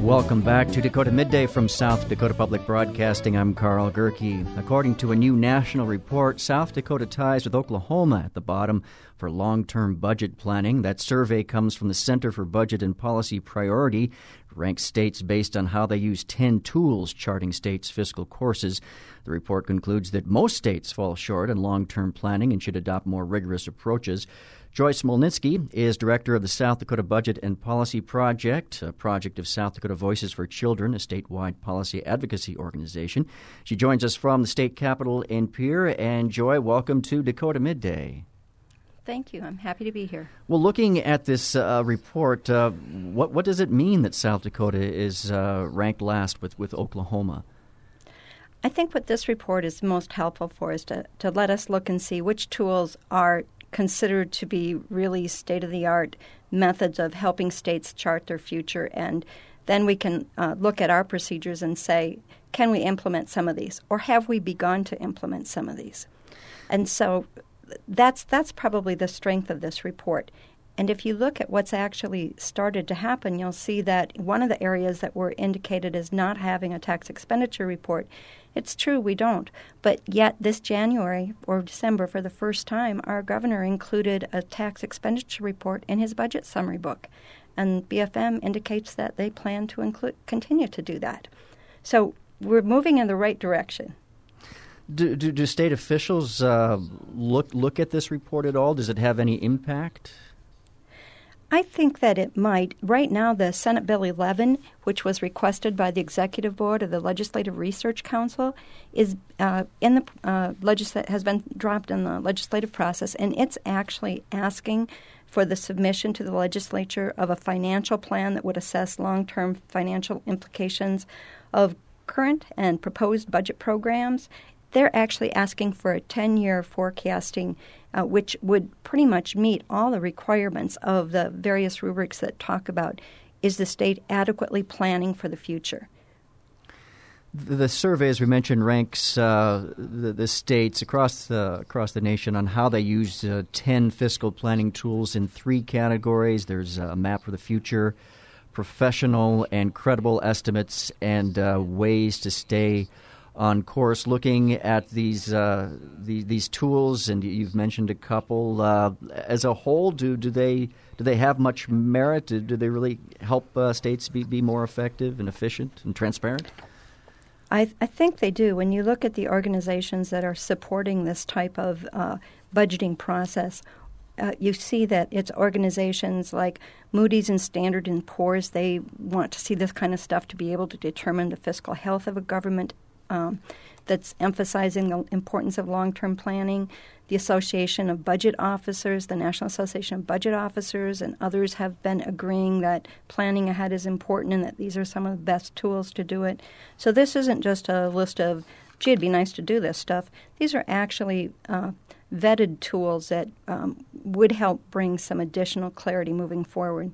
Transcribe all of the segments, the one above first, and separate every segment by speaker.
Speaker 1: Welcome back to Dakota Midday from South Dakota Public Broadcasting. I'm Carl Gerke. According to a new national report, South Dakota ties with Oklahoma at the bottom for long-term budget planning. That survey comes from the Center for Budget and Policy Priority. It ranks states based on how they use 10 tools charting states' fiscal courses. The report concludes that most states fall short in long-term planning and should adopt more rigorous approaches. Joy Smolnitsky is director of the South Dakota Budget and Policy Project, a project of South Dakota Voices for Children, a statewide policy advocacy organization. She joins us from the state capitol in Pierre. And Joy, welcome to Dakota Midday.
Speaker 2: Thank you. I'm happy to be here.
Speaker 1: Well, looking at this report, what does it mean that South Dakota is ranked last with Oklahoma?
Speaker 2: I think what this report is most helpful for is to let us look and see which tools are considered to be really state-of-the-art methods of helping states chart their future. And then we can look at our procedures and say, can we implement some of these? Or have we begun to implement some of these? And so that's probably the strength of this report. And if you look at what's actually started to happen, you'll see that one of the areas that were indicated as not having a tax expenditure report, it's true we don't. But yet this January or December, for the first time, our governor included a tax expenditure report in his budget summary book. And BFM indicates that they plan to continue to do that. So we're moving in the right direction.
Speaker 1: Do state officials look at this report at all? Does it have any impact?
Speaker 2: I think that it might. Right now, the Senate Bill 11, which was requested by the Executive Board of the Legislative Research Council, is has been dropped in the legislative process, and it's actually asking for the submission to the legislature of a financial plan that would assess long-term financial implications of current and proposed budget programs. They're actually asking for a 10-year forecasting, which would pretty much meet all the requirements of the various rubrics that talk about, is the state adequately planning for the future?
Speaker 1: The survey, as we mentioned, ranks the states across the nation on how they use 10 fiscal planning tools in 3 categories. There's a map for the future, professional and credible estimates, and ways to stay on course. Looking at these tools, and you've mentioned a couple, as a whole, do they have much merit? Do they really help states be more effective and efficient and transparent?
Speaker 2: I think they do. When you look at the organizations that are supporting this type of budgeting process, you see that it's organizations like Moody's and Standard & Poor's. They want to see this kind of stuff to be able to determine the fiscal health of a government. That's emphasizing the importance of long-term planning. The Association of Budget Officers, the National Association of Budget Officers, and others have been agreeing that planning ahead is important and that these are some of the best tools to do it. So this isn't just a list of, gee, it'd be nice to do this stuff. These are actually vetted tools that would help bring some additional clarity moving forward.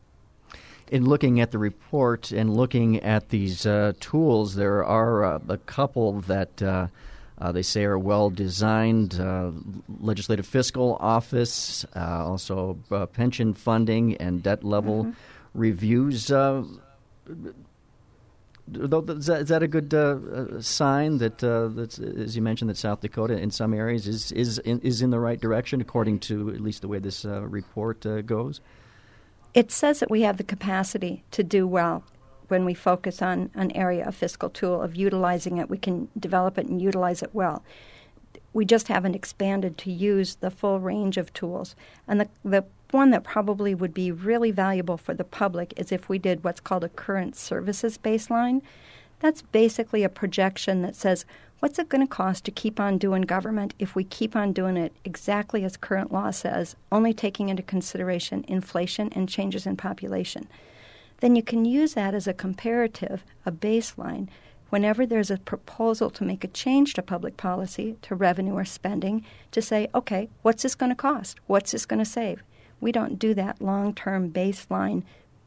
Speaker 1: In looking at the report and looking at these tools, there are a couple that they say are well-designed. Legislative Fiscal Office, also pension funding and debt level reviews. Is that a good sign that, as you mentioned, that South Dakota in some areas is in the right direction, according to at least the way this report goes?
Speaker 2: It says that we have the capacity to do well when we focus on an area of fiscal tool, of utilizing it. We can develop it and utilize it well. We just haven't expanded to use the full range of tools. And the one that probably would be really valuable for the public is if we did what's called a current services baseline. That's basically a projection that says, what's it going to cost to keep on doing government if we keep on doing it exactly as current law says, only taking into consideration inflation and changes in population? Then you can use that as a comparative, a baseline, whenever there's a proposal to make a change to public policy, to revenue or spending, to say, okay, what's this going to cost? What's this going to save? We don't do that long-term baseline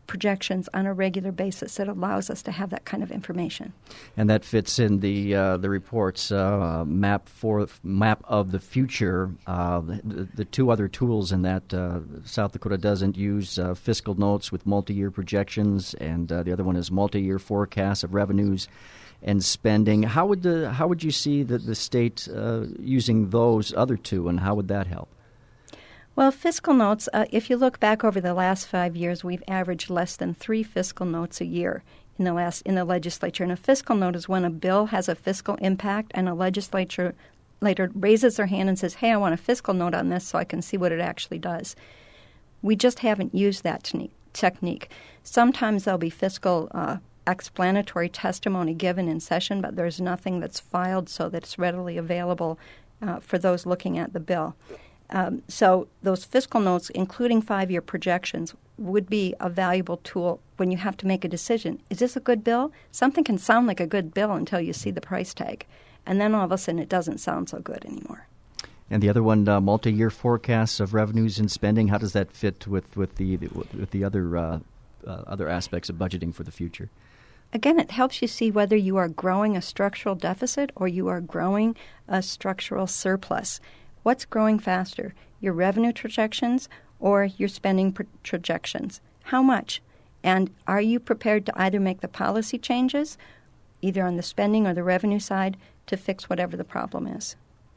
Speaker 2: projections on a regular basis that allows us to have that kind of information.
Speaker 1: And that fits in the report's map of the future. The two other tools in that South Dakota doesn't use fiscal notes with multi-year projections, and the other one is multi-year forecasts of revenues and spending. How would you see the state using those other two, and how would that help?
Speaker 2: Well, fiscal notes, if you look back over the last 5 years, we've averaged less than 3 fiscal notes a year in the legislature. And a fiscal note is when a bill has a fiscal impact and a legislature later raises their hand and says, hey, I want a fiscal note on this so I can see what it actually does. We just haven't used that technique. Sometimes there'll be fiscal explanatory testimony given in session, but there's nothing that's filed so that it's readily available for those looking at the bill. So those fiscal notes, including 5-year projections, would be a valuable tool when you have to make a decision. Is this a good bill? Something can sound like a good bill until you see the price tag. And then all of a sudden it doesn't sound so good anymore.
Speaker 1: And the other one, multi-year forecasts of revenues and spending, how does that fit with the other aspects of budgeting for the future?
Speaker 2: Again, it helps you see whether you are growing a structural deficit or you are growing a structural surplus. What's growing faster, your revenue projections or your spending projections? How much? And are you prepared to either make the policy changes, either on the spending or the revenue side, to fix whatever the problem is?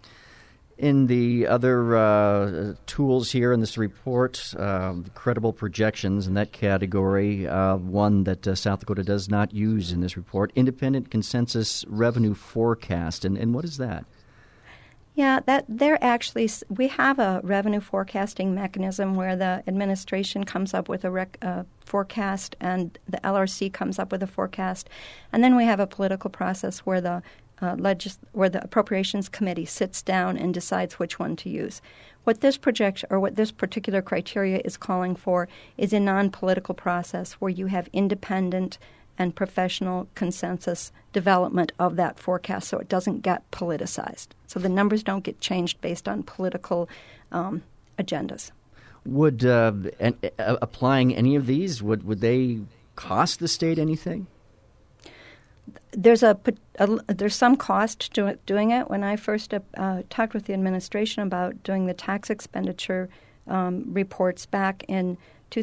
Speaker 1: In the other tools here in this report, credible projections in that category, one that South Dakota does not use in this report, independent consensus revenue forecast. And what is that?
Speaker 2: Yeah, we have a revenue forecasting mechanism where the administration comes up with a forecast and the LRC comes up with a forecast, and then we have a political process where the Appropriations Committee sits down and decides which one to use. What this projection or what this particular criteria is calling for is a non-political process where you have independent and professional consensus development of that forecast so it doesn't get politicized. So the numbers don't get changed based on political agendas.
Speaker 1: Would applying any of these, would they cost the state anything?
Speaker 2: There's some cost to doing it. When I first talked with the administration about doing the tax expenditure reports back in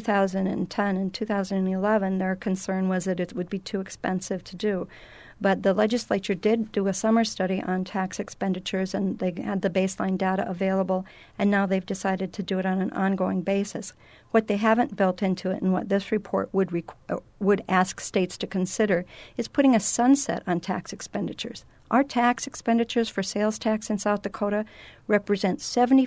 Speaker 2: 2010 and 2011, their concern was that it would be too expensive to do. But the legislature did do a summer study on tax expenditures, and they had the baseline data available, and now they've decided to do it on an ongoing basis. What they haven't built into it and what this report would ask states to consider is putting a sunset on tax expenditures. Our tax expenditures for sales tax in South Dakota represent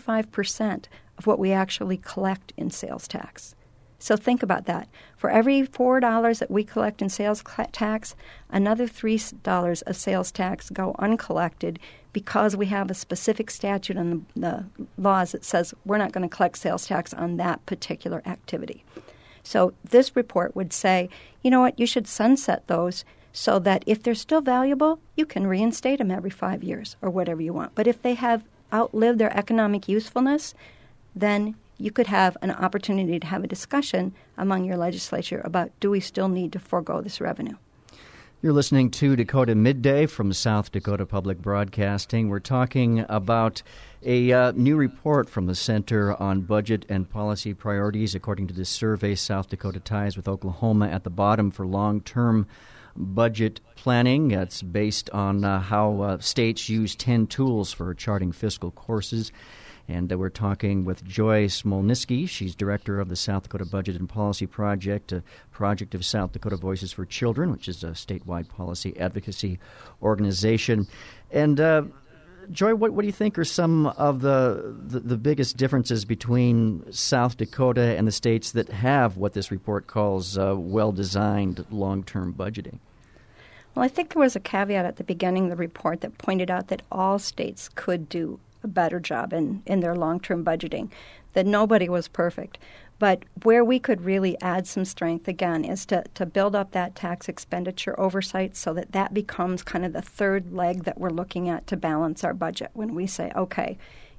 Speaker 2: 75% of what we actually collect in sales tax. So think about that. For every $4 that we collect in sales tax, another $3 of sales tax go uncollected because we have a specific statute in the laws that says we're not going to collect sales tax on that particular activity. So this report would say, you know what, you should sunset those so that if they're still valuable, you can reinstate them every 5 years or whatever you want. But if they have outlived their economic usefulness, then you could have an opportunity to have a discussion among your legislature about, do we still need to forego this revenue?
Speaker 1: You're listening to Dakota Midday from South Dakota Public Broadcasting. We're talking about a new report from the Center on Budget and Policy Priorities. According to this survey, South Dakota ties with Oklahoma at the bottom for long-term budget planning. It's based on how states use 10 tools for charting fiscal courses. And we're talking with Joy Smolniski. She's director of the South Dakota Budget and Policy Project, a project of South Dakota Voices for Children, which is a statewide policy advocacy organization. And Joy, what do you think are some of the biggest differences between South Dakota and the states that have what this report calls well-designed long-term budgeting?
Speaker 2: Well, I think there was a caveat at the beginning of the report that pointed out that all states could do a better job in their long-term budgeting, that nobody was perfect. But where we could really add some strength, again, is to build up that tax expenditure oversight so that becomes kind of the third leg that we're looking at to balance our budget when we say, okay,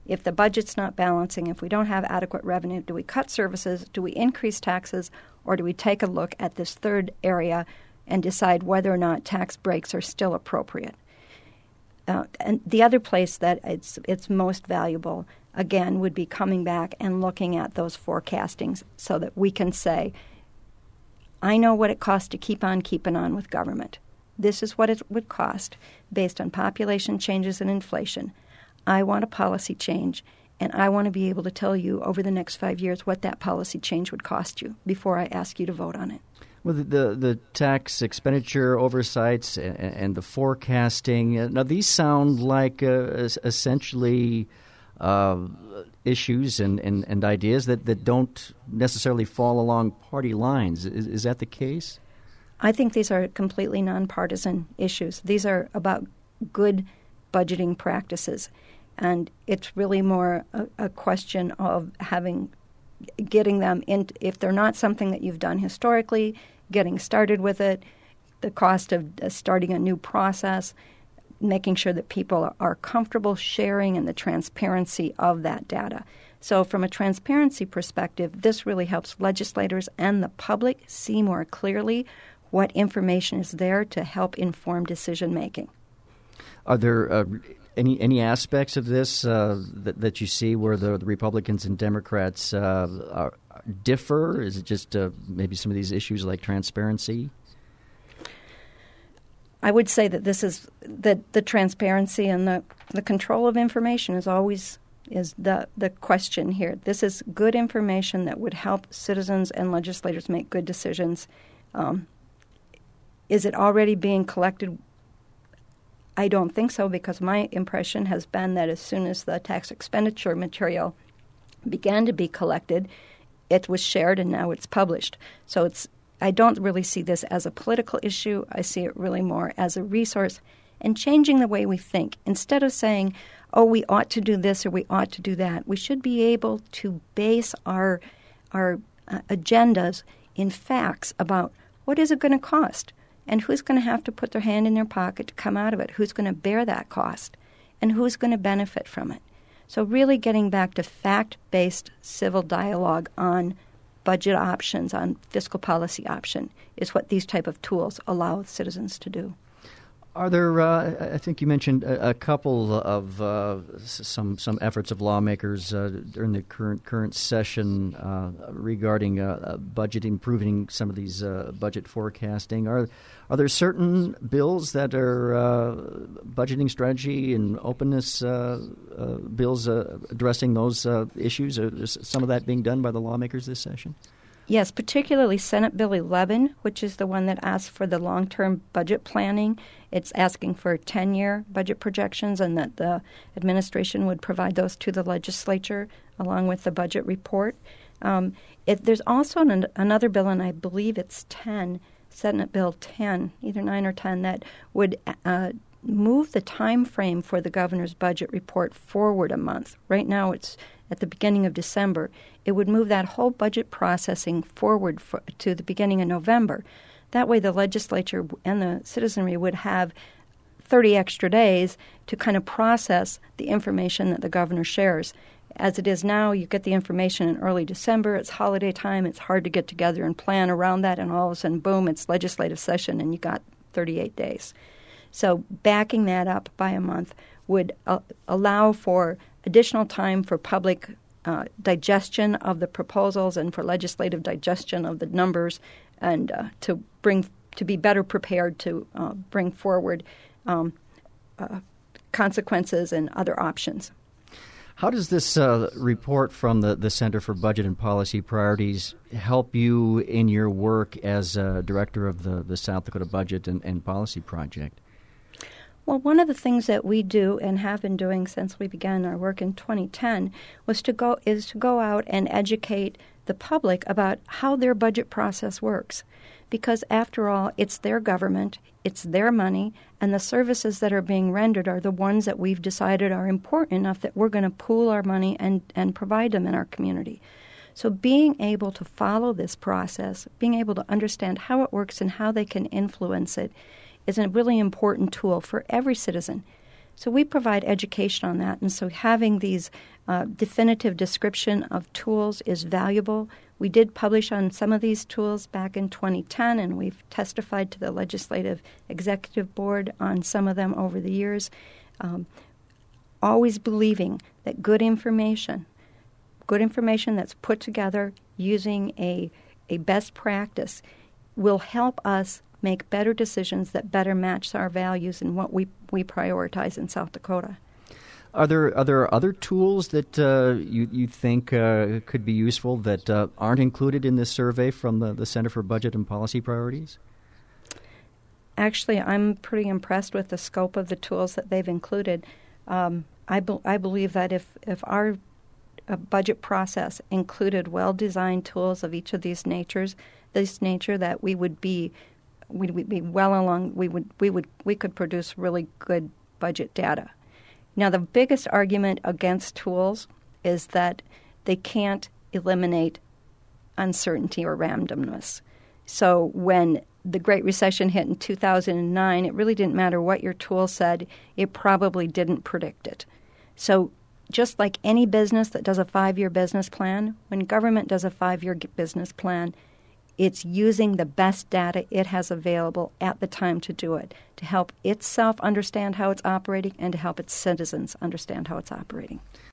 Speaker 2: if the budget's not balancing, if we don't have adequate revenue, do we cut services, do we increase taxes, or do we take a look at this third area and decide whether or not tax breaks are still appropriate? And the other place that it's most valuable, again, would be coming back and looking at those forecastings so that we can say, I know what it costs to keep on keeping on with government. This is what it would cost based on population changes and inflation. I want a policy change, and I want to be able to tell you over the next 5 years what that policy change would cost you before I ask you to vote on it.
Speaker 1: Well, the tax expenditure oversights and the forecasting, now these sound like essentially issues and ideas that don't necessarily fall along party lines. Is that the case?
Speaker 2: I think these are completely nonpartisan issues. These are about good budgeting practices, and it's really more a question of getting them in. If they're not something that you've done historically, getting started with it, the cost of starting a new process, making sure that people are comfortable sharing and the transparency of that data. So from a transparency perspective, this really helps legislators and the public see more clearly what information is there to help inform decision making.
Speaker 1: Are there any aspects of this that you see where the Republicans and Democrats differ? Is it just maybe some of these issues like transparency?
Speaker 2: I would say that this is that the transparency and the control of information is always the question here. This is good information that would help citizens and legislators make good decisions. Is it already being collected? I don't think so, because my impression has been that as soon as the tax expenditure material began to be collected, it was shared and now it's published. So I don't really see this as a political issue. I see it really more as a resource and changing the way we think. Instead of saying, oh, we ought to do this or we ought to do that, we should be able to base our agendas in facts about what is it going to cost and who's going to have to put their hand in their pocket to come out of it, who's going to bear that cost, and who's going to benefit from it. So really getting back to fact-based civil dialogue on budget options, on fiscal policy option, is what these type of tools allow citizens to do.
Speaker 1: Are there, I think you mentioned a couple of some efforts of lawmakers during the current session regarding budget, improving some of these budget forecasting. Are there certain bills that are budgeting strategy and openness bills addressing those issues? Is some of that being done by the lawmakers this session?
Speaker 2: Yes, particularly Senate Bill 11, which is the one that asks for the long-term budget planning. It's asking for 10-year budget projections and that the administration would provide those to the legislature along with the budget report. There's also another bill, and I believe it's 10, Senate Bill 10, either 9 or 10, that would move the time frame for the governor's budget report forward a month. Right now it's at the beginning of December. It would move that whole budget processing forward to the beginning of November. That way the legislature and the citizenry would have 30 extra days to kind of process the information that the governor shares. As it is now, you get the information in early December. It's holiday time. It's hard to get together and plan around that, and all of a sudden, boom, it's legislative session, and you got 38 days. So backing that up by a month would allow for additional time for public digestion of the proposals and for legislative digestion of the numbers, and to be better prepared to bring forward consequences and other options.
Speaker 1: How does this report from the Center for Budget and Policy Priorities help you in your work as director of the South Dakota Budget and Policy Project?
Speaker 2: Well, one of the things that we do and have been doing since we began our work in 2010 is to go out and educate the public about how their budget process works. Because after all, it's their government, it's their money, and the services that are being rendered are the ones that we've decided are important enough that we're going to pool our money and provide them in our community. So being able to follow this process, being able to understand how it works and how they can influence it, is a really important tool for every citizen. So we provide education on that, and so having these definitive description of tools is valuable. We did publish on some of these tools back in 2010, and we've testified to the Legislative Executive Board on some of them over the years, always believing that good information that's put together using a best practice will help us make better decisions that better match our values and what we prioritize in South Dakota.
Speaker 1: Are there other tools that you think could be useful that aren't included in this survey from the Center for Budget and Policy Priorities?
Speaker 2: Actually, I'm pretty impressed with the scope of the tools that they've included. I believe that if our budget process included well-designed tools of each of these natures, that we would be well along. We could produce really good budget data. Now, the biggest argument against tools is that they can't eliminate uncertainty or randomness. So when the Great Recession hit in 2009, it really didn't matter what your tool said. It probably didn't predict it. So just like any business that does a 5-year business plan, when government does a 5-year business plan, it's using the best data it has available at the time to do it, to help itself understand how it's operating and to help its citizens understand how it's operating.